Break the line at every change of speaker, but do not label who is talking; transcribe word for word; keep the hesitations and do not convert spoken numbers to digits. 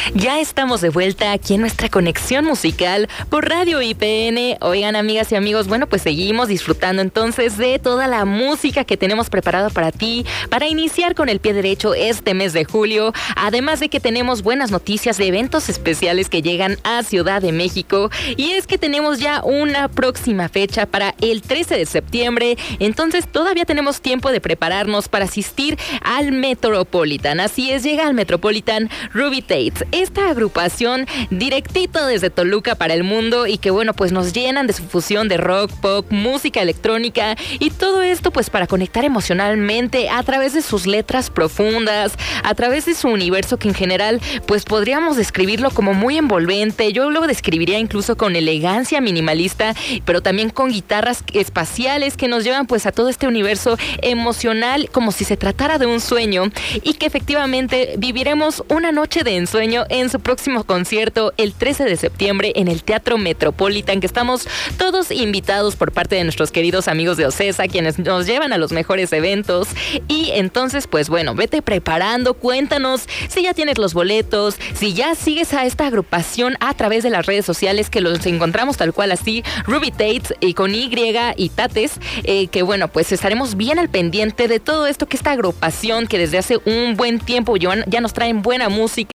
Ya estamos de vuelta aquí en nuestra conexión musical por Radio I P N. Oigan, amigas y amigos, bueno, pues seguimos disfrutando entonces de toda la música que tenemos preparada para ti, para iniciar con el pie derecho este mes de julio. Además de que tenemos buenas noticias de eventos especiales que llegan a Ciudad de México. Y es que tenemos ya una próxima fecha para el trece de septiembre. Entonces todavía tenemos tiempo de prepararnos para asistir al Metropolitan. Así es, llega al Metropolitan Ruby Tate. Esta agrupación directito desde Toluca para el mundo y que bueno, pues nos llenan de su fusión de rock, pop, música electrónica y todo esto pues para conectar emocionalmente a través de sus letras profundas, a través de su universo que en general pues podríamos describirlo como muy envolvente. Yo lo describiría incluso con elegancia minimalista, pero también con guitarras espaciales que nos llevan pues a todo este universo emocional como si se tratara de un sueño y que efectivamente viviremos una noche de ensueño en su próximo concierto el trece de septiembre en el Teatro Metropolitan, que estamos todos invitados por parte de nuestros queridos amigos de Ocesa, quienes nos llevan a los mejores eventos. Y entonces pues bueno, vete preparando, cuéntanos si ya tienes los boletos, si ya sigues a esta agrupación a través de las redes sociales, que los encontramos tal cual así, Ruby Tate y con Y y Tates, eh, que bueno, pues estaremos bien al pendiente de todo esto que esta agrupación que desde hace un buen tiempo ya, ya nos traen buena música